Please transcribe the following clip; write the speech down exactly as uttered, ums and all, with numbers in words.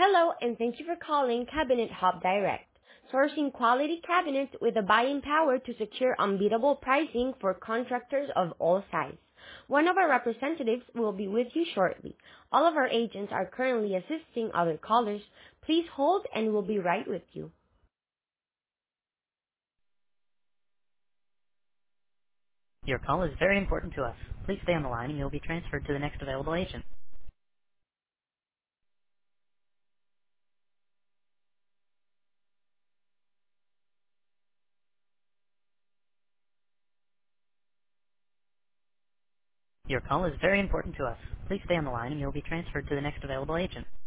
Hello, and thank you for calling Cabinet Hub Direct, sourcing quality cabinets with the buying power to secure unbeatable pricing for contractors of all sizes. One of our representatives will be with you shortly. All of our agents are currently assisting other callers. Please hold and we'll be right with you. Your call is very important to us. Please stay on the line and you'll be transferred to the next available agent. Your call is very important to us. Please stay on the line and you'll be transferred to the next available agent.